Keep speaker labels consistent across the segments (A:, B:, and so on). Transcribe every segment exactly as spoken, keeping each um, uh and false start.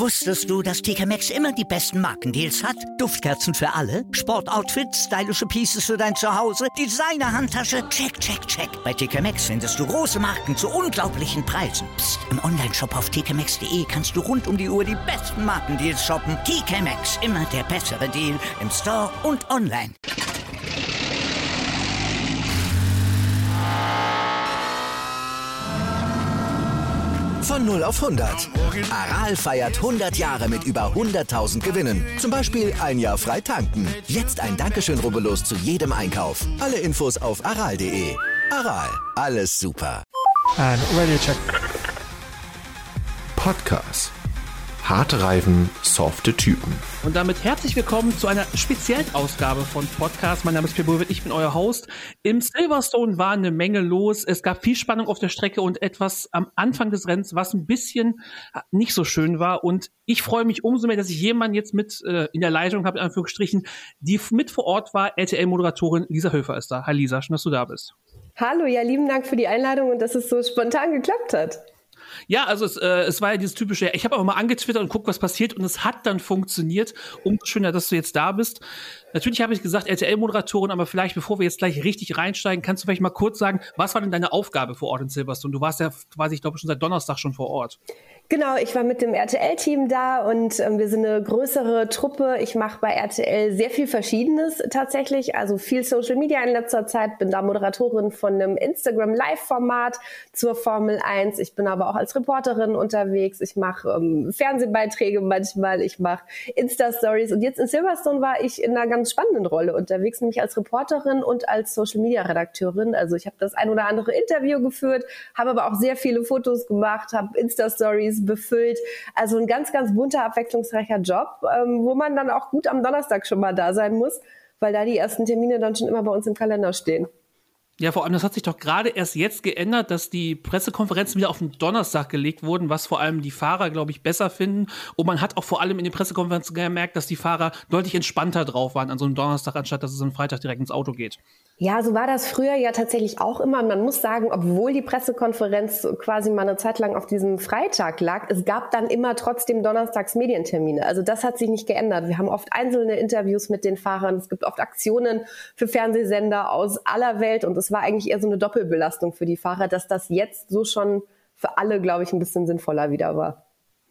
A: Wusstest du, dass T K Maxx immer die besten Markendeals hat? Duftkerzen für alle, Sportoutfits, stylische Pieces für dein Zuhause, Designer-Handtasche, check, check, check. Bei T K Maxx findest du große Marken zu unglaublichen Preisen. Psst. Im Onlineshop auf t k maxx punkt d e kannst du rund um die Uhr die besten Markendeals shoppen. T K Maxx, immer der bessere Deal im Store und online.
B: Von null auf hundert. Aral feiert hundert Jahre mit über hunderttausend Gewinnen. Zum Beispiel ein Jahr frei tanken. Jetzt ein Dankeschön, rubbellos zu jedem Einkauf. Alle Infos auf aral punkt de. Aral, alles super.
C: And radio check.
D: Podcast. Harte Reifen, softe Typen.
E: Und damit herzlich willkommen zu einer speziellen Ausgabe von Podcast. Mein Name ist Pierre Burwitt, ich bin euer Host. Im Silverstone war eine Menge los. Es gab viel Spannung auf der Strecke und etwas am Anfang des Rennens, was ein bisschen nicht so schön war. Und ich freue mich umso mehr, dass ich jemanden jetzt mit äh, in der Leitung habe, in Anführungsstrichen, die mit vor Ort war. R T L-Moderatorin Lisa Höfer ist da. Hi Lisa, schön, dass du da bist.
F: Hallo, ja, lieben Dank für die Einladung und dass es so spontan geklappt hat.
E: Ja, also es, äh, es war ja dieses typische, ich habe aber mal angetwittert und guckt, was passiert und es hat dann funktioniert. Umso schöner, dass du jetzt da bist. Natürlich habe ich gesagt, R T L-Moderatorin, aber vielleicht, bevor wir jetzt gleich richtig reinsteigen, kannst du vielleicht mal kurz sagen, was war denn deine Aufgabe vor Ort in Silverstone? Du warst ja quasi, ich glaube, schon seit Donnerstag schon vor Ort.
F: Genau, ich war mit dem R T L-Team da und ähm, wir sind eine größere Truppe. Ich mache bei R T L sehr viel Verschiedenes tatsächlich, also viel Social Media in letzter Zeit, bin da Moderatorin von einem Instagram-Live-Format zur Formel eins. Ich bin aber auch als Reporterin unterwegs. Ich mache ähm, Fernsehbeiträge manchmal, ich mache Insta-Stories und jetzt in Silverstone war ich in einer ganz spannenden Rolle unterwegs, nämlich als Reporterin und als Social-Media-Redakteurin. Also ich habe das ein oder andere Interview geführt, habe aber auch sehr viele Fotos gemacht, habe Insta-Stories befüllt. Also ein ganz, ganz bunter, abwechslungsreicher Job, ähm, wo man dann auch gut am Donnerstag schon mal da sein muss, weil da die ersten Termine dann schon immer bei uns im Kalender stehen.
E: Ja, vor allem, das hat sich doch gerade erst jetzt geändert, dass die Pressekonferenzen wieder auf den Donnerstag gelegt wurden, was vor allem die Fahrer, glaube ich, besser finden. Und man hat auch vor allem in den Pressekonferenzen gemerkt, dass die Fahrer deutlich entspannter drauf waren an so einem Donnerstag, anstatt dass es am Freitag direkt ins Auto geht.
F: Ja, so war das früher ja tatsächlich auch immer. Und man muss sagen, obwohl die Pressekonferenz quasi mal eine Zeit lang auf diesem Freitag lag, es gab dann immer trotzdem donnerstags Medientermine. Also das hat sich nicht geändert. Wir haben oft einzelne Interviews mit den Fahrern. Es gibt oft Aktionen für Fernsehsender aus aller Welt. Und es war eigentlich eher so eine Doppelbelastung für die Fahrer, dass das jetzt so schon für alle, glaube ich, ein bisschen sinnvoller wieder war.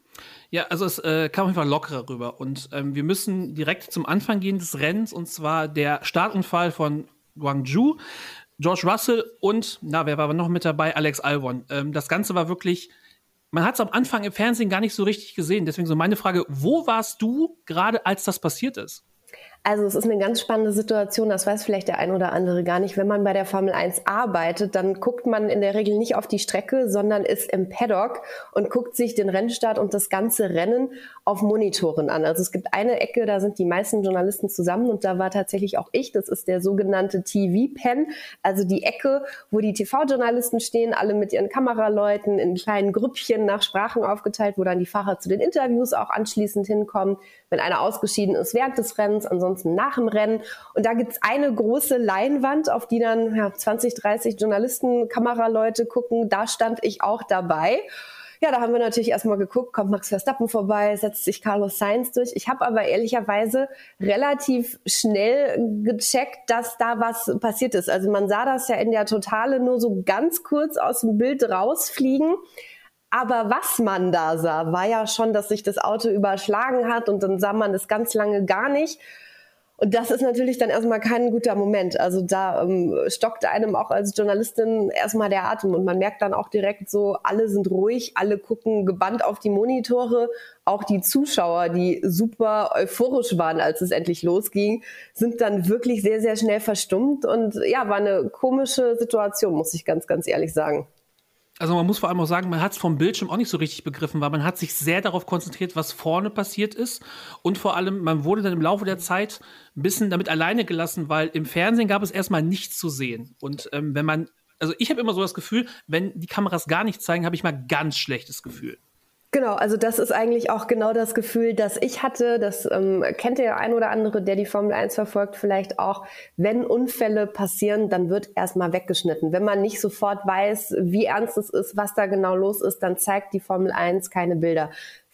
E: Ja, also es äh, kam einfach lockerer rüber. Und ähm, wir müssen direkt zum Anfang gehen des Rennens. Und zwar der Startunfall von Guangzhou, George Russell und, na, wer war noch mit dabei? Alex Albon. Ähm, das Ganze war wirklich, man hat es am Anfang im Fernsehen gar nicht so richtig gesehen. Deswegen so meine Frage, wo warst du gerade, als das passiert ist?
F: Also es ist eine ganz spannende Situation, das weiß vielleicht der ein oder andere gar nicht. Wenn man bei der Formel eins arbeitet, dann guckt man in der Regel nicht auf die Strecke, sondern ist im Paddock und guckt sich den Rennstart und das ganze Rennen auf Monitoren an. Also es gibt eine Ecke, da sind die meisten Journalisten zusammen und da war tatsächlich auch ich. Das ist der sogenannte T V-Pen, also die Ecke, wo die T V-Journalisten stehen, alle mit ihren Kameraleuten in kleinen Grüppchen nach Sprachen aufgeteilt, wo dann die Fahrer zu den Interviews auch anschließend hinkommen, wenn einer ausgeschieden ist während des Rennens, ansonsten nach dem Rennen. Und da gibt's eine große Leinwand, auf die dann ja, zwanzig, dreißig Journalisten, Kameraleute gucken. Da stand ich auch dabei. Ja, da haben wir natürlich erstmal geguckt, kommt Max Verstappen vorbei, setzt sich Carlos Sainz durch. Ich habe aber ehrlicherweise relativ schnell gecheckt, dass da was passiert ist. Also man sah das ja in der Totale nur so ganz kurz aus dem Bild rausfliegen. Aber was man da sah, war ja schon, dass sich das Auto überschlagen hat und dann sah man das ganz lange gar nicht. Und das ist natürlich dann erstmal kein guter Moment. Also da ähm, stockt einem auch als Journalistin erstmal der Atem und man merkt dann auch direkt so, alle sind ruhig, alle gucken gebannt auf die Monitore. Auch die Zuschauer, die super euphorisch waren, als es endlich losging, sind dann wirklich sehr, sehr schnell verstummt. Und ja, war eine komische Situation, muss ich ganz, ganz ehrlich sagen.
E: Also man muss vor allem auch sagen, man hat es vom Bildschirm auch nicht so richtig begriffen, weil man hat sich sehr darauf konzentriert, was vorne passiert ist. Und vor allem, man wurde dann im Laufe der Zeit ein bisschen damit alleine gelassen, weil im Fernsehen gab es erstmal nichts zu sehen. Und ähm, wenn man, also ich habe immer so das Gefühl, wenn die Kameras gar nichts zeigen, habe ich mal ganz schlechtes Gefühl.
F: Genau, also das ist eigentlich auch genau das Gefühl, das ich hatte. Das ähm, kennt der ein oder andere, der die Formel eins verfolgt, vielleicht auch. Wenn Unfälle passieren, dann wird erstmal weggeschnitten. Wenn man nicht sofort weiß, wie ernst es ist, was da genau los ist, dann zeigt die Formel eins keine Bilder.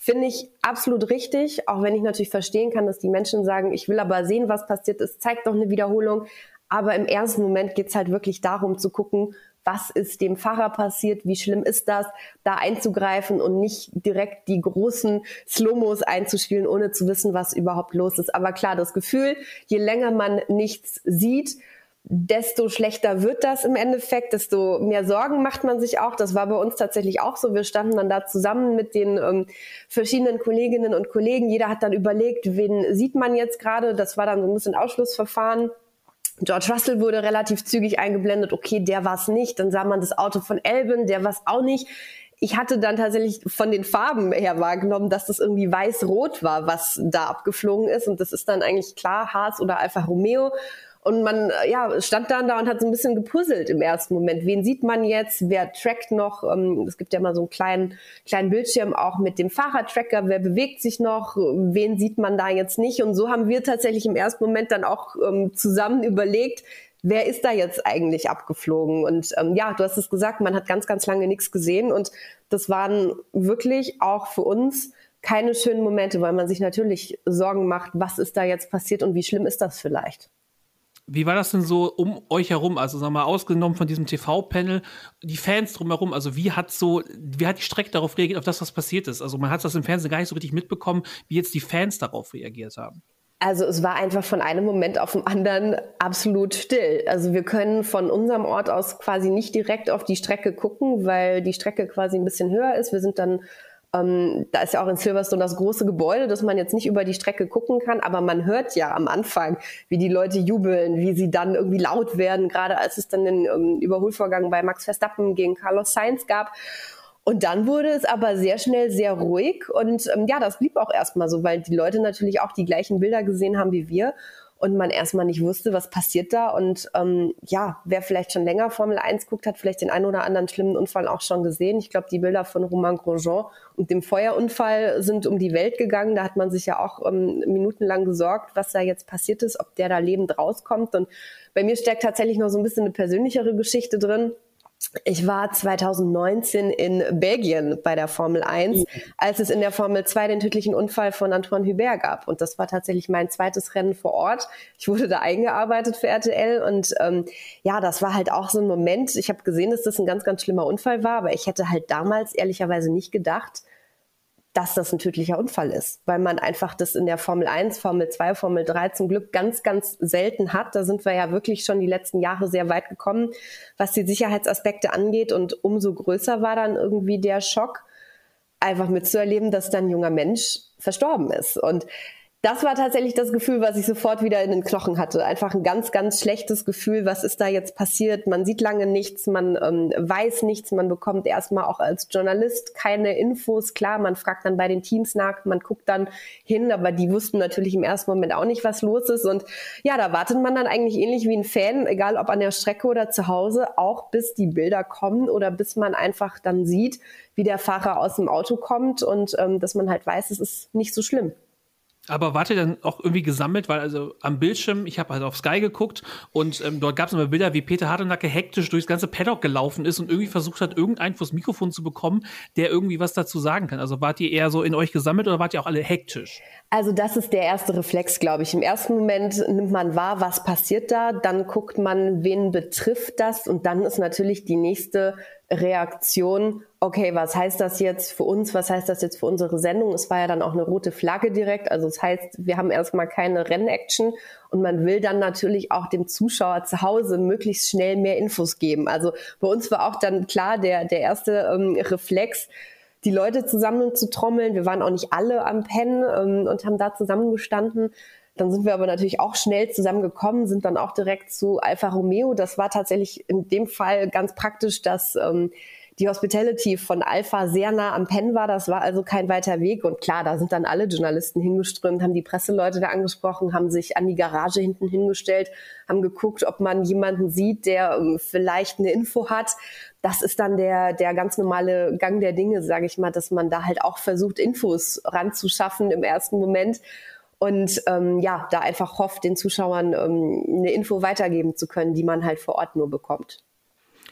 F: Finde ich absolut richtig, auch wenn ich natürlich verstehen kann, dass die Menschen sagen, ich will aber sehen, was passiert ist, zeigt doch eine Wiederholung. Aber im ersten Moment geht es halt wirklich darum zu gucken, was ist dem Fahrer passiert, wie schlimm ist das, da einzugreifen und nicht direkt die großen Slow-Mos einzuspielen, ohne zu wissen, was überhaupt los ist. Aber klar, das Gefühl, je länger man nichts sieht, desto schlechter wird das im Endeffekt, desto mehr Sorgen macht man sich auch. Das war bei uns tatsächlich auch so. Wir standen dann da zusammen mit den ähm, verschiedenen Kolleginnen und Kollegen. Jeder hat dann überlegt, wen sieht man jetzt gerade. Das war dann so ein bisschen Ausschlussverfahren. George Russell wurde relativ zügig eingeblendet. Okay, der war es nicht. Dann sah man das Auto von Albon, der war es auch nicht. Ich hatte dann tatsächlich von den Farben her wahrgenommen, dass das irgendwie weiß-rot war, was da abgeflogen ist. Und das ist dann eigentlich klar, Haas oder Alfa Romeo. Und man ja, stand dann da und hat so ein bisschen gepuzzelt im ersten Moment. Wen sieht man jetzt? Wer trackt noch? Es gibt ja mal so einen kleinen, kleinen Bildschirm auch mit dem Fahrertracker. Wer bewegt sich noch? Wen sieht man da jetzt nicht? Und so haben wir tatsächlich im ersten Moment dann auch ähm, zusammen überlegt, wer ist da jetzt eigentlich abgeflogen? Und ähm, ja, du hast es gesagt, man hat ganz, ganz lange nichts gesehen. Und das waren wirklich auch für uns keine schönen Momente, weil man sich natürlich Sorgen macht, was ist da jetzt passiert und wie schlimm ist das vielleicht?
E: Wie war das denn so um euch herum? Also sagen wir mal, ausgenommen von diesem T V-Panel, die Fans drumherum, also wie hat so, wie hat die Strecke darauf reagiert, auf das, was passiert ist? Also man hat das im Fernsehen gar nicht so richtig mitbekommen, wie jetzt die Fans darauf reagiert haben.
F: Also es war einfach von einem Moment auf den anderen absolut still. Also wir können von unserem Ort aus quasi nicht direkt auf die Strecke gucken, weil die Strecke quasi ein bisschen höher ist. Wir sind dann Ähm, da ist ja auch in Silverstone das große Gebäude, dass man jetzt nicht über die Strecke gucken kann, aber man hört ja am Anfang, wie die Leute jubeln, wie sie dann irgendwie laut werden, gerade als es dann den ähm, Überholvorgang bei Max Verstappen gegen Carlos Sainz gab. Und dann wurde es aber sehr schnell sehr ruhig und ähm, ja, das blieb auch erstmal so, weil die Leute natürlich auch die gleichen Bilder gesehen haben wie wir. Und man erstmal nicht wusste, was passiert da. Und ähm, ja, wer vielleicht schon länger Formel eins guckt, hat vielleicht den einen oder anderen schlimmen Unfall auch schon gesehen. Ich glaube, die Bilder von Romain Grosjean und dem Feuerunfall sind um die Welt gegangen. Da hat man sich ja auch ähm, minutenlang gesorgt, was da jetzt passiert ist, ob der da lebend rauskommt. Und bei mir steckt tatsächlich noch so ein bisschen eine persönlichere Geschichte drin. Ich war zwanzig neunzehn in Belgien bei der Formel eins, mhm. als es in der Formel zwei den tödlichen Unfall von Antoine Hubert gab. Und das war tatsächlich mein zweites Rennen vor Ort. Ich wurde da eingearbeitet für R T L und ähm, ja, das war halt auch so ein Moment. Ich habe gesehen, dass das ein ganz, ganz schlimmer Unfall war, aber ich hätte halt damals ehrlicherweise nicht gedacht, dass das ein tödlicher Unfall ist, weil man einfach das in der Formel eins, Formel zwei, Formel drei zum Glück ganz, ganz selten hat. Da sind wir ja wirklich schon die letzten Jahre sehr weit gekommen, was die Sicherheitsaspekte angeht. Und umso größer war dann irgendwie der Schock, einfach mitzuerleben, dass dann ein junger Mensch verstorben ist. Und das war tatsächlich das Gefühl, was ich sofort wieder in den Knochen hatte. Einfach ein ganz, ganz schlechtes Gefühl. Was ist da jetzt passiert? Man sieht lange nichts, man ähm, weiß nichts, man bekommt erstmal auch als Journalist keine Infos. Klar, man fragt dann bei den Teams nach, man guckt dann hin, aber die wussten natürlich im ersten Moment auch nicht, was los ist. Und ja, da wartet man dann eigentlich ähnlich wie ein Fan, egal ob an der Strecke oder zu Hause, auch bis die Bilder kommen oder bis man einfach dann sieht, wie der Fahrer aus dem Auto kommt und ähm, dass man halt weiß, es ist nicht so schlimm.
E: Aber wart ihr dann auch irgendwie gesammelt, weil also am Bildschirm, ich habe halt auf Sky geguckt und ähm, dort gab es immer Bilder, wie Peter Hardenacke hektisch durchs ganze Paddock gelaufen ist und irgendwie versucht hat, irgendeinen vors Mikrofon zu bekommen, der irgendwie was dazu sagen kann. Also wart ihr eher so in euch gesammelt oder wart ihr auch alle hektisch?
F: Also das ist der erste Reflex, glaube ich. Im ersten Moment nimmt man wahr, was passiert da, dann guckt man, wen betrifft das und dann ist natürlich die nächste Reaktion, okay, was heißt das jetzt für uns, was heißt das jetzt für unsere Sendung? Es war ja dann auch eine rote Flagge direkt, also das heißt, wir haben erstmal keine Rennaction und man will dann natürlich auch dem Zuschauer zu Hause möglichst schnell mehr Infos geben. Also bei uns war auch dann klar der, der erste ähm, Reflex, die Leute zusammen zu trommeln. Wir waren auch nicht alle am Pennen ähm, und haben da zusammengestanden. Dann sind wir aber natürlich auch schnell zusammengekommen, sind dann auch direkt zu Alfa Romeo. Das war tatsächlich in dem Fall ganz praktisch, dass ähm, die Hospitality von Alfa sehr nah am Pen war. Das war also kein weiter Weg. Und klar, da sind dann alle Journalisten hingeströmt, haben die Presseleute da angesprochen, haben sich an die Garage hinten hingestellt, haben geguckt, ob man jemanden sieht, der ähm, vielleicht eine Info hat. Das ist dann der, der ganz normale Gang der Dinge, sage ich mal, dass man da halt auch versucht, Infos ranzuschaffen im ersten Moment. Und ähm, ja, da einfach hofft, den Zuschauern ähm, eine Info weitergeben zu können, die man halt vor Ort nur bekommt.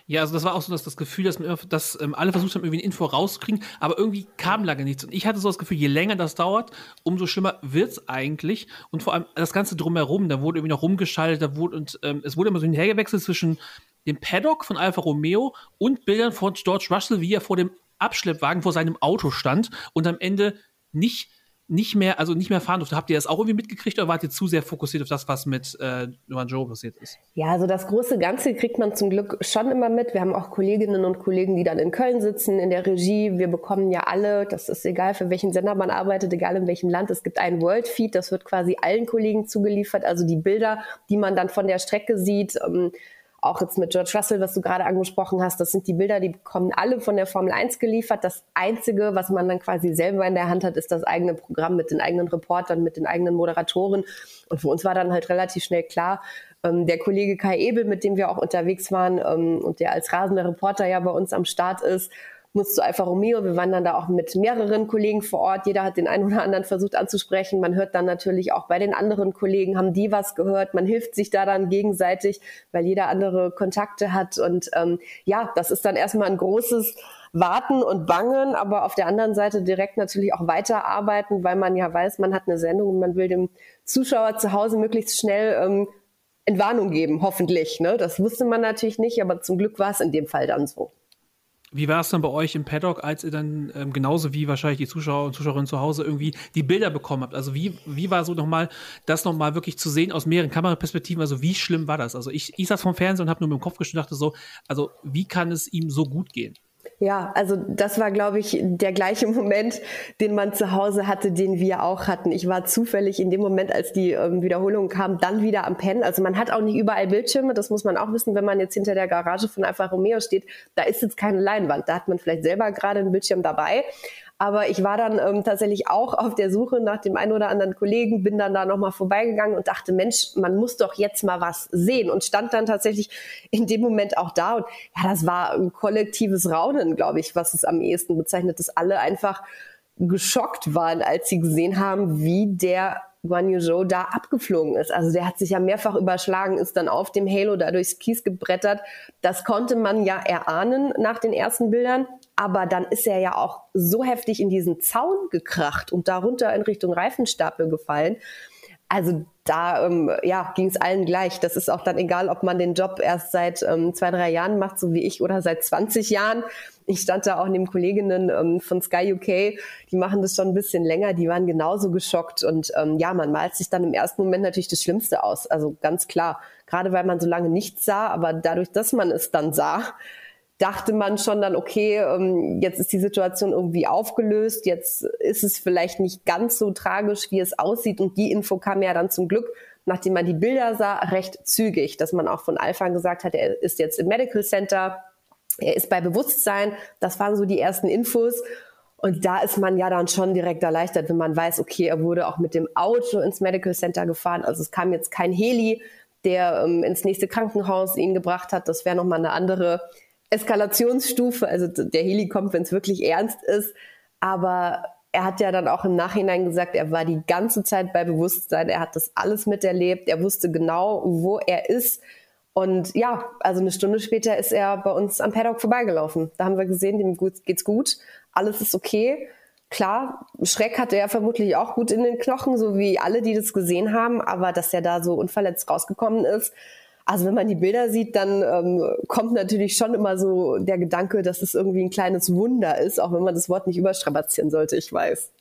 E: Ja, also das war auch so das, das Gefühl, dass, dass ähm, alle versucht haben, irgendwie eine Info rauszukriegen, aber irgendwie kam lange nichts. Und ich hatte so das Gefühl, je länger das dauert, umso schlimmer wird's eigentlich. Und vor allem das Ganze drumherum, da wurde irgendwie noch rumgeschaltet, da wurde und ähm, es wurde immer so hinhergewechselt zwischen dem Paddock von Alfa Romeo und Bildern von George Russell, wie er vor dem Abschleppwagen vor seinem Auto stand und am Ende nicht nicht mehr, also nicht mehr fahren durfte. Habt ihr das auch irgendwie mitgekriegt oder wart ihr zu sehr fokussiert auf das, was mit äh, Guangzhou passiert ist?
F: Ja, also das große Ganze kriegt man zum Glück schon immer mit. Wir haben auch Kolleginnen und Kollegen, die dann in Köln sitzen, in der Regie. Wir bekommen ja alle, das ist egal, für welchen Sender man arbeitet, egal in welchem Land, es gibt einen World Feed, das wird quasi allen Kollegen zugeliefert. Also die Bilder, die man dann von der Strecke sieht, ähm, auch jetzt mit George Russell, was du gerade angesprochen hast, das sind die Bilder, die bekommen alle von der Formel eins geliefert. Das Einzige, was man dann quasi selber in der Hand hat, ist das eigene Programm mit den eigenen Reportern, mit den eigenen Moderatoren. Und für uns war dann halt relativ schnell klar, ähm, der Kollege Kai Ebel, mit dem wir auch unterwegs waren ähm, und der als rasender Reporter ja bei uns am Start ist, muss zu Alfa Romeo. Wir waren dann da auch mit mehreren Kollegen vor Ort. Jeder hat den einen oder anderen versucht anzusprechen. Man hört dann natürlich auch bei den anderen Kollegen, haben die was gehört. Man hilft sich da dann gegenseitig, weil jeder andere Kontakte hat. Und ähm, ja, das ist dann erstmal ein großes Warten und Bangen, aber auf der anderen Seite direkt natürlich auch weiterarbeiten, weil man ja weiß, man hat eine Sendung und man will dem Zuschauer zu Hause möglichst schnell ähm, Entwarnung geben, hoffentlich. Ne? Das wusste man natürlich nicht, aber zum Glück war es in dem Fall dann so.
E: Wie war es dann bei euch im Paddock, als ihr dann ähm, genauso wie wahrscheinlich die Zuschauer und Zuschauerinnen zu Hause irgendwie die Bilder bekommen habt? Also wie, wie war so nochmal, das nochmal wirklich zu sehen aus mehreren Kameraperspektiven? Also wie schlimm war das? Also ich, ich saß vom Fernsehen und habe nur mit dem Kopf geschüttelt und dachte so, also wie kann es ihm so gut gehen?
F: Ja, also das war, glaube ich, der gleiche Moment, den man zu Hause hatte, den wir auch hatten. Ich war zufällig in dem Moment, als die ähm, Wiederholung kam, dann wieder am Pennen. Also man hat auch nicht überall Bildschirme, das muss man auch wissen, wenn man jetzt hinter der Garage von Alfa Romeo steht. Da ist jetzt keine Leinwand, da hat man vielleicht selber gerade einen Bildschirm dabei. Aber ich war dann ähm, tatsächlich auch auf der Suche nach dem einen oder anderen Kollegen, bin dann da nochmal vorbeigegangen und dachte, Mensch, man muss doch jetzt mal was sehen und stand dann tatsächlich in dem Moment auch da. Und ja, das war ein kollektives Raunen, glaube ich, was es am ehesten bezeichnet, dass alle einfach geschockt waren, als sie gesehen haben, wie der Guan Yu Zhou da abgeflogen ist. Also der hat sich ja mehrfach überschlagen, ist dann auf dem Halo da durchs Kies gebrettert. Das konnte man ja erahnen nach den ersten Bildern. Aber dann ist er ja auch so heftig in diesen Zaun gekracht und darunter in Richtung Reifenstapel gefallen. Also da ähm, ja, ging es allen gleich. Das ist auch dann egal, ob man den Job erst seit ähm, zwei, drei Jahren macht, so wie ich, oder seit zwanzig Jahren. Ich stand da auch neben Kolleginnen ähm, von Sky U K, die machen das schon ein bisschen länger, die waren genauso geschockt. Und ähm, ja, man malt sich dann im ersten Moment natürlich das Schlimmste aus. Also ganz klar, gerade weil man so lange nichts sah, aber dadurch, dass man es dann sah, dachte man schon dann, okay, jetzt ist die Situation irgendwie aufgelöst, jetzt ist es vielleicht nicht ganz so tragisch, wie es aussieht. Und die Info kam ja dann zum Glück, nachdem man die Bilder sah, recht zügig, dass man auch von Alfa gesagt hat, er ist jetzt im Medical Center, er ist bei Bewusstsein. Das waren so die ersten Infos. Und da ist man ja dann schon direkt erleichtert, wenn man weiß, okay, er wurde auch mit dem Auto ins Medical Center gefahren. Also es kam jetzt kein Heli, der ähm, ins nächste Krankenhaus ihn gebracht hat. Das wäre nochmal eine andere Eskalationsstufe, also der Heli kommt, wenn es wirklich ernst ist, aber er hat ja dann auch im Nachhinein gesagt, er war die ganze Zeit bei Bewusstsein, er hat das alles miterlebt, er wusste genau, wo er ist und ja, also eine Stunde später ist er bei uns am Paddock vorbeigelaufen. Da haben wir gesehen, dem geht's gut, alles ist okay. Klar, Schreck hatte er vermutlich auch gut in den Knochen, so wie alle, die das gesehen haben, aber dass er da so unverletzt rausgekommen ist, also wenn man die Bilder sieht, dann ähm, kommt natürlich schon immer so der Gedanke, dass es irgendwie ein kleines Wunder ist, auch wenn man das Wort nicht überstrapazieren sollte, ich weiß.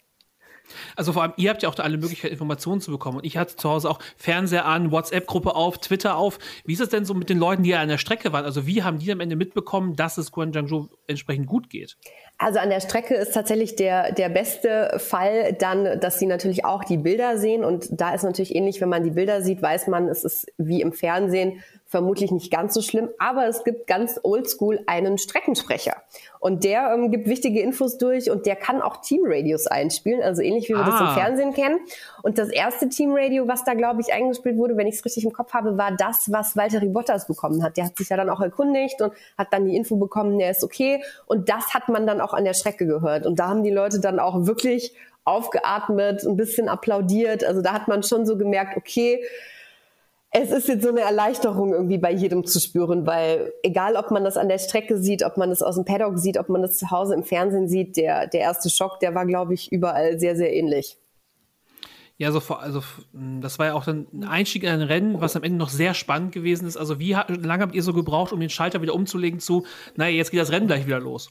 E: Also vor allem, ihr habt ja auch da alle Möglichkeiten, Informationen zu bekommen. Und ich hatte zu Hause auch Fernseher an, WhatsApp-Gruppe auf, Twitter auf. Wie ist es denn so mit den Leuten, die ja an der Strecke waren? Also wie haben die am Ende mitbekommen, dass es Guangzhou entsprechend gut geht?
F: Also an der Strecke ist tatsächlich der, der beste Fall dann, dass sie natürlich auch die Bilder sehen. Und da ist natürlich ähnlich, wenn man die Bilder sieht, weiß man, es ist wie im Fernsehen vermutlich nicht ganz so schlimm. Aber es gibt ganz oldschool einen Streckensprecher. Und der ähm, gibt wichtige Infos durch und der kann auch Teamradios einspielen. Also ähnlich wie wir ah. das im Fernsehen kennen. Und das erste Teamradio, was da, glaube ich, eingespielt wurde, wenn ich es richtig im Kopf habe, war das, was Valtteri Bottas bekommen hat. Der hat sich ja dann auch erkundigt und hat dann die Info bekommen, der ist okay. Und das hat man dann auch an der Strecke gehört. Und da haben die Leute dann auch wirklich aufgeatmet, ein bisschen applaudiert. Also da hat man schon so gemerkt, okay, Es ist jetzt so eine Erleichterung irgendwie bei jedem zu spüren, weil egal, ob man das an der Strecke sieht, ob man das aus dem Paddock sieht, ob man das zu Hause im Fernsehen sieht, der, der erste Schock, der war, glaube ich, überall sehr, sehr ähnlich.
E: Ja, also, also das war ja auch dann ein Einstieg in ein Rennen, was am Ende noch sehr spannend gewesen ist. Also wie lange habt ihr so gebraucht, um den Schalter wieder umzulegen zu, naja, jetzt geht das Rennen gleich wieder los?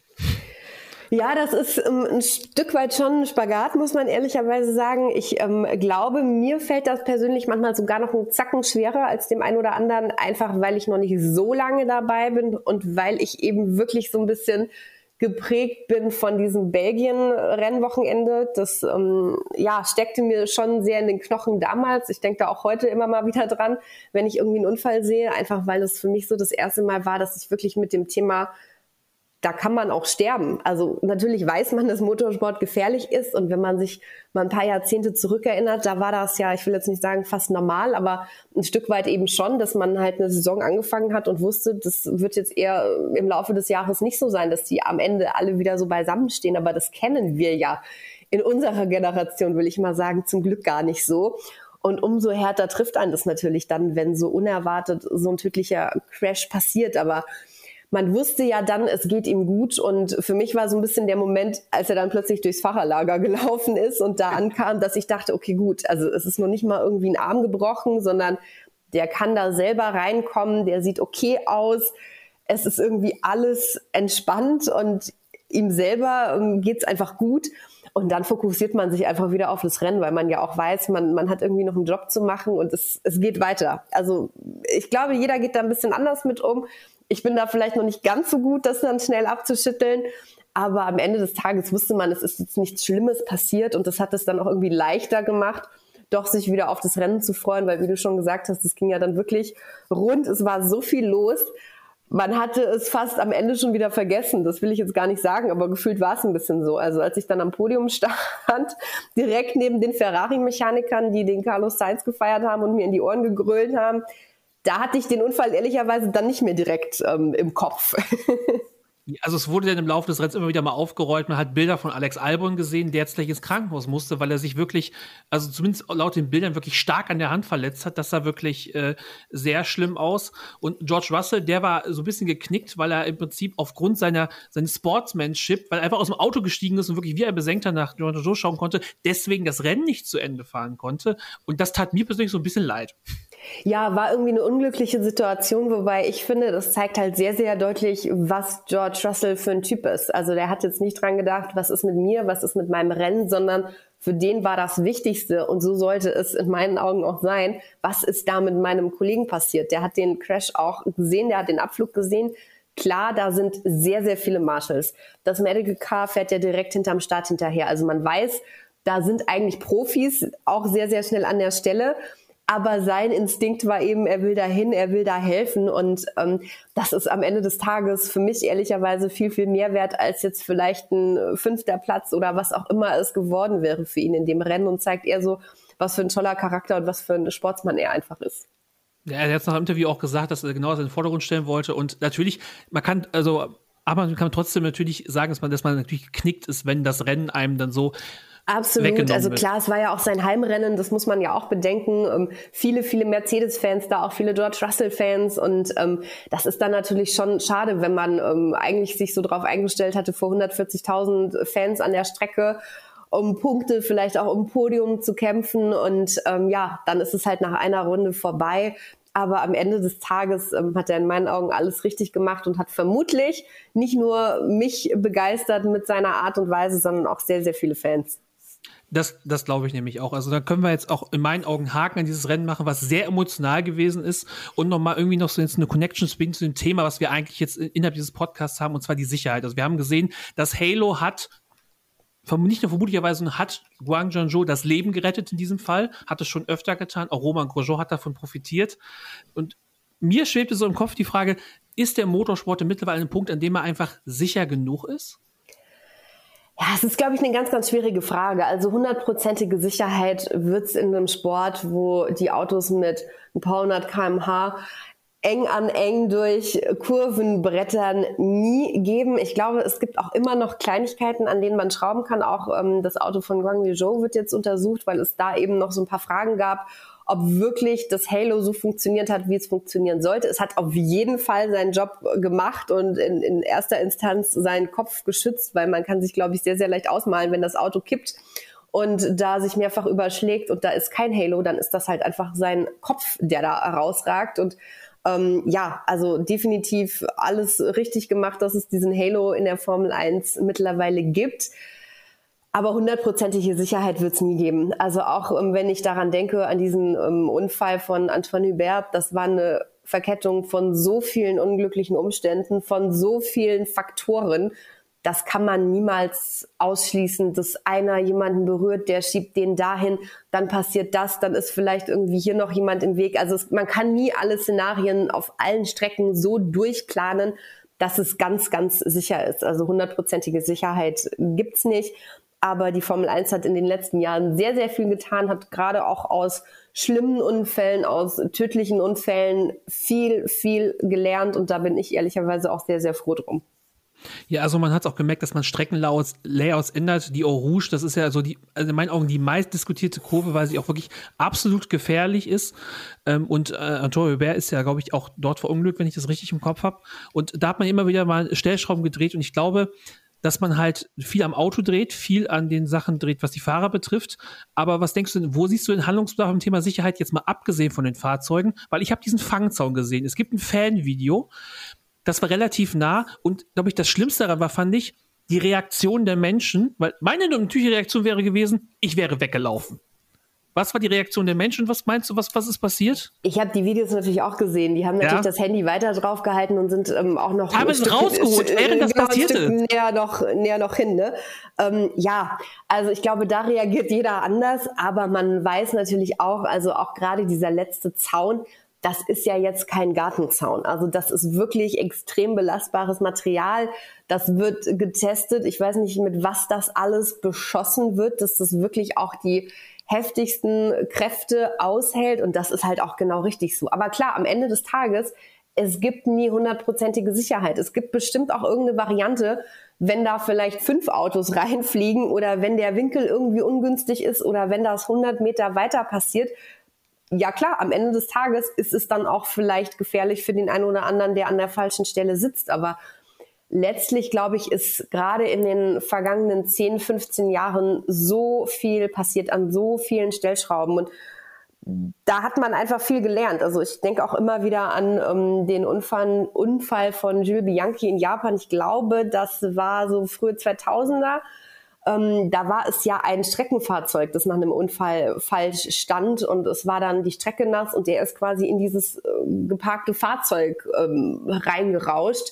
F: Ja, das ist ähm, ein Stück weit schon ein Spagat, muss man ehrlicherweise sagen. Ich ähm, glaube, mir fällt das persönlich manchmal sogar noch einen Zacken schwerer als dem einen oder anderen, einfach weil ich noch nicht so lange dabei bin und weil ich eben wirklich so ein bisschen geprägt bin von diesem Belgien-Rennwochenende. Das ähm, ja, steckte mir schon sehr in den Knochen damals. Ich denke da auch heute immer mal wieder dran, wenn ich irgendwie einen Unfall sehe, einfach weil es für mich so das erste Mal war, dass ich wirklich mit dem Thema, da kann man auch sterben. Also natürlich weiß man, dass Motorsport gefährlich ist und wenn man sich mal ein paar Jahrzehnte zurückerinnert, da war das ja, ich will jetzt nicht sagen fast normal, aber ein Stück weit eben schon, dass man halt eine Saison angefangen hat und wusste, das wird jetzt eher im Laufe des Jahres nicht so sein, dass die am Ende alle wieder so beisammenstehen, aber das kennen wir ja in unserer Generation, will ich mal sagen, zum Glück gar nicht so. Und umso härter trifft einen das natürlich dann, wenn so unerwartet so ein tödlicher Crash passiert, aber man wusste ja dann, es geht ihm gut und für mich war so ein bisschen der Moment, als er dann plötzlich durchs Fahrerlager gelaufen ist und da ankam, dass ich dachte, okay gut, also es ist noch nicht mal irgendwie ein Arm gebrochen, sondern der kann da selber reinkommen, der sieht okay aus, es ist irgendwie alles entspannt und ihm selber geht's einfach gut. Und dann fokussiert man sich einfach wieder auf das Rennen, weil man ja auch weiß, man, man hat irgendwie noch einen Job zu machen und es, es geht weiter. Also ich glaube, jeder geht da ein bisschen anders mit um. Ich bin da vielleicht noch nicht ganz so gut, das dann schnell abzuschütteln. Aber am Ende des Tages wusste man, es ist jetzt nichts Schlimmes passiert und das hat es dann auch irgendwie leichter gemacht, doch sich wieder auf das Rennen zu freuen, weil wie du schon gesagt hast, es ging ja dann wirklich rund. Es war so viel los. Man hatte es fast am Ende schon wieder vergessen. Das will ich jetzt gar nicht sagen, aber gefühlt war es ein bisschen so. Also als ich dann am Podium stand, direkt neben den Ferrari-Mechanikern, die den Carlos Sainz gefeiert haben und mir in die Ohren gegrölt haben, da hatte ich den Unfall ehrlicherweise dann nicht mehr direkt ähm, im Kopf.
E: Also es wurde dann im Laufe des Rennens immer wieder mal aufgerollt. Man hat Bilder von Alex Albon gesehen, der jetzt gleich ins Krankenhaus musste, weil er sich wirklich, also zumindest laut den Bildern, wirklich stark an der Hand verletzt hat. Das sah wirklich äh, sehr schlimm aus. Und George Russell, der war so ein bisschen geknickt, weil er im Prinzip aufgrund seiner seines Sportsmanship, weil er einfach aus dem Auto gestiegen ist und wirklich wie ein Besenkter nach Joe schauen konnte, deswegen das Rennen nicht zu Ende fahren konnte. Und das tat mir persönlich so ein bisschen leid.
F: Ja, war irgendwie eine unglückliche Situation, wobei ich finde, das zeigt halt sehr, sehr deutlich, was George Russell für ein Typ ist. Also der hat jetzt nicht dran gedacht, was ist mit mir, was ist mit meinem Rennen, sondern für den war das Wichtigste und so sollte es in meinen Augen auch sein, was ist da mit meinem Kollegen passiert. Der hat den Crash auch gesehen, der hat den Abflug gesehen. Klar, da sind sehr, sehr viele Marshals. Das Medical Car fährt ja direkt hinterm Start hinterher. Also man weiß, da sind eigentlich Profis auch sehr, sehr schnell an der Stelle. Aber sein Instinkt war eben, er will dahin, er will da helfen und ähm, das ist am Ende des Tages für mich ehrlicherweise viel, viel mehr wert als jetzt vielleicht ein fünfter Platz oder was auch immer es geworden wäre für ihn in dem Rennen und zeigt eher so, was für ein toller Charakter und was für ein Sportsmann er einfach ist.
E: Ja, er hat nach dem Interview auch gesagt, dass er genau das in den Vordergrund stellen wollte und natürlich, man kann, also, aber man kann trotzdem natürlich sagen, dass man, dass man natürlich geknickt ist, wenn das Rennen einem dann so
F: absolut, also klar, es war ja auch sein Heimrennen, das muss man ja auch bedenken. Ähm, viele, viele Mercedes-Fans da, auch viele George Russell-Fans und ähm, das ist dann natürlich schon schade, wenn man ähm, eigentlich sich so drauf eingestellt hatte, vor hundertvierzigtausend Fans an der Strecke, um Punkte, vielleicht auch um Podium zu kämpfen und ähm, ja, dann ist es halt nach einer Runde vorbei. Aber am Ende des Tages ähm, hat er in meinen Augen alles richtig gemacht und hat vermutlich nicht nur mich begeistert mit seiner Art und Weise, sondern auch sehr, sehr viele Fans.
E: Das, das glaube ich nämlich auch. Also da können wir jetzt auch in meinen Augen Haken an dieses Rennen machen, was sehr emotional gewesen ist und nochmal irgendwie noch so jetzt eine Connection zu dem Thema, was wir eigentlich jetzt innerhalb dieses Podcasts haben, und zwar die Sicherheit. Also wir haben gesehen, dass Halo hat, nicht nur vermutlicherweise, hat Guang Zhenzhou das Leben gerettet in diesem Fall, hat es schon öfter getan, auch Romain Grosjean hat davon profitiert und mir schwebte so im Kopf die Frage, ist der Motorsport mittlerweile an einem Punkt, an dem er einfach sicher genug ist?
F: Ja, es ist, glaube ich, eine ganz, ganz schwierige Frage. Also hundertprozentige Sicherheit wird's in einem Sport, wo die Autos mit ein paar hundert Kilometer pro Stunde eng an eng durch Kurven brettern nie geben. Ich glaube, es gibt auch immer noch Kleinigkeiten, an denen man schrauben kann. Auch ähm, das Auto von Guangyu Zhou wird jetzt untersucht, weil es da eben noch so ein paar Fragen gab, ob wirklich das Halo so funktioniert hat, wie es funktionieren sollte. Es hat auf jeden Fall seinen Job gemacht und in, in erster Instanz seinen Kopf geschützt, weil man kann sich, glaube ich, sehr, sehr leicht ausmalen, wenn das Auto kippt und da sich mehrfach überschlägt und da ist kein Halo, dann ist das halt einfach sein Kopf, der da herausragt. Und ähm, ja, also definitiv alles richtig gemacht, dass es diesen Halo in der Formel eins mittlerweile gibt. Aber hundertprozentige Sicherheit wird es nie geben. Also auch ähm, wenn ich daran denke, an diesen ähm, Unfall von Antoine Hubert, das war eine Verkettung von so vielen unglücklichen Umständen, von so vielen Faktoren. Das kann man niemals ausschließen, dass einer jemanden berührt, der schiebt den dahin, dann passiert das, dann ist vielleicht irgendwie hier noch jemand im Weg. Also es, man kann nie alle Szenarien auf allen Strecken so durchplanen, dass es ganz, ganz sicher ist. Also hundertprozentige Sicherheit gibt's nicht. Aber die Formel eins hat in den letzten Jahren sehr, sehr viel getan, hat gerade auch aus schlimmen Unfällen, aus tödlichen Unfällen viel, viel gelernt. Und da bin ich ehrlicherweise auch sehr, sehr froh drum.
E: Ja, also man hat auch gemerkt, dass man Streckenlayouts Layouts ändert. Die Eau Rouge, das ist ja so die, also in meinen Augen die meist diskutierte Kurve, weil sie auch wirklich absolut gefährlich ist. Und äh, Antoine Hubert ist ja, glaube ich, auch dort verunglückt, wenn ich das richtig im Kopf habe. Und da hat man immer wieder mal Stellschrauben gedreht. Und ich glaube, dass man halt viel am Auto dreht, viel an den Sachen dreht, was die Fahrer betrifft. Aber was denkst du, wo siehst du den Handlungsbedarf im Thema Sicherheit jetzt mal abgesehen von den Fahrzeugen? Weil ich habe diesen Fangzaun gesehen. Es gibt ein Fanvideo, das war relativ nah und, glaube ich, das Schlimmste daran war, fand ich, die Reaktion der Menschen, weil meine natürliche Reaktion wäre gewesen, ich wäre weggelaufen. Was war die Reaktion der Menschen? Was meinst du, was, was ist passiert?
F: Ich habe die Videos natürlich auch gesehen. Die haben natürlich ja. das Handy weiter drauf gehalten und sind ähm, auch noch
E: haben es rausgeholt, während das passierte.
F: Näher noch, näher noch hin. Ne? Ähm, ja, also ich glaube, da reagiert jeder anders. Aber man weiß natürlich auch, also auch gerade dieser letzte Zaun, das ist ja jetzt kein Gartenzaun. Also das ist wirklich extrem belastbares Material. Das wird getestet. Ich weiß nicht, mit was das alles beschossen wird, dass das wirklich auch die heftigsten Kräfte aushält. Und das ist halt auch genau richtig so. Aber klar, am Ende des Tages, es gibt nie hundertprozentige Sicherheit. Es gibt bestimmt auch irgendeine Variante, wenn da vielleicht fünf Autos reinfliegen oder wenn der Winkel irgendwie ungünstig ist oder wenn das hundert Meter weiter passiert. Ja klar, am Ende des Tages ist es dann auch vielleicht gefährlich für den einen oder anderen, der an der falschen Stelle sitzt. Aber letztlich, glaube ich, ist gerade in den vergangenen zehn, fünfzehn Jahren so viel passiert an so vielen Stellschrauben. Und da hat man einfach viel gelernt. Also ich denke auch immer wieder an ähm, den Unfall, Unfall von Jules Bianchi in Japan. Ich glaube, das war so frühe zweitausender. Ähm, da war es ja ein Streckenfahrzeug, das nach einem Unfall falsch stand und es war dann die Strecke nass und der ist quasi in dieses äh, geparkte Fahrzeug ähm, reingerauscht.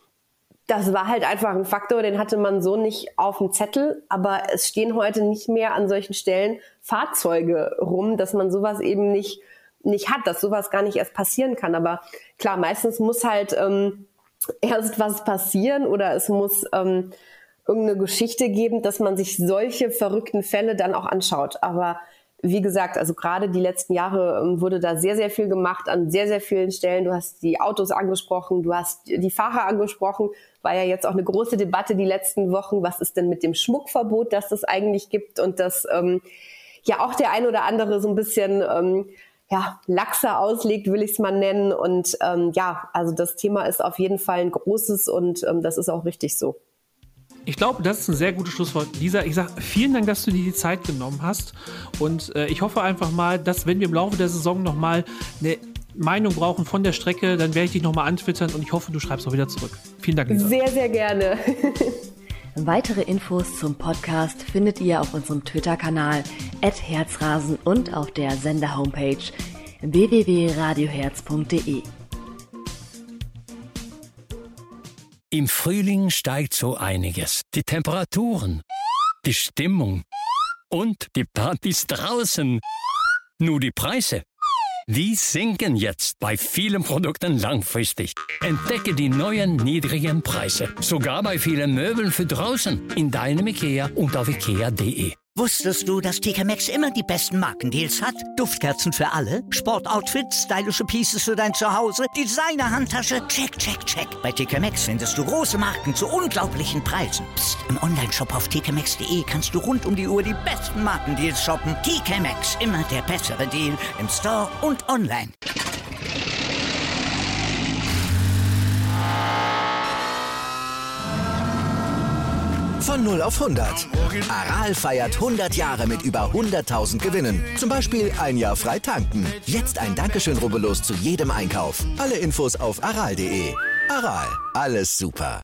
F: Das war halt einfach ein Faktor, den hatte man so nicht auf dem Zettel, aber es stehen heute nicht mehr an solchen Stellen Fahrzeuge rum, dass man sowas eben nicht, nicht hat, dass sowas gar nicht erst passieren kann. Aber klar, meistens muss halt ähm, erst was passieren oder es muss ähm, irgendeine Geschichte geben, dass man sich solche verrückten Fälle dann auch anschaut. Aber wie gesagt, also gerade die letzten Jahre ähm, wurde da sehr, sehr viel gemacht an sehr, sehr vielen Stellen. Du hast die Autos angesprochen, du hast die Fahrer angesprochen. War ja jetzt auch eine große Debatte die letzten Wochen. Was ist denn mit dem Schmuckverbot, das es eigentlich gibt? Und dass ähm, ja auch der ein oder andere so ein bisschen ähm, ja, laxer auslegt, will ich es mal nennen. Und ähm, ja, also das Thema ist auf jeden Fall ein großes und ähm, das ist auch richtig so.
E: Ich glaube, das ist ein sehr gutes Schlusswort. Lisa, ich sage vielen Dank, dass du dir die Zeit genommen hast. Und äh, ich hoffe einfach mal, dass wenn wir im Laufe der Saison nochmal eine Meinung brauchen von der Strecke, dann werde ich dich nochmal antwittern und ich hoffe, du schreibst auch wieder zurück. Vielen Dank, Lisa.
F: Sehr, sehr gerne.
C: Weitere Infos zum Podcast findet ihr auf unserem Twitter-Kanal at herzrasen und auf der Sender-Homepage w w w punkt radioherz punkt d e.
G: Im Frühling steigt so einiges. Die Temperaturen, die Stimmung und die Partys draußen. Nur die Preise, die sinken jetzt bei vielen Produkten langfristig. Entdecke die neuen niedrigen Preise, sogar bei vielen Möbeln für draußen in deinem IKEA und auf ikea punkt d e.
A: Wusstest du, dass T K Maxx immer die besten Markendeals hat? Duftkerzen für alle, Sportoutfits, stylische Pieces für dein Zuhause, Designer-Handtasche, check, check, check. Bei T K Maxx findest du große Marken zu unglaublichen Preisen. Psst. Im Onlineshop auf t k maxx punkt de kannst du rund um die Uhr die besten Markendeals shoppen. T K Maxx, immer der bessere Deal im Store und online.
B: Von null auf hundert. Aral feiert hundert Jahre mit über hunderttausend Gewinnen. Zum Beispiel ein Jahr frei tanken. Jetzt ein Dankeschön, rubbellos zu jedem Einkauf. Alle Infos auf aral punkt de. Aral, alles super.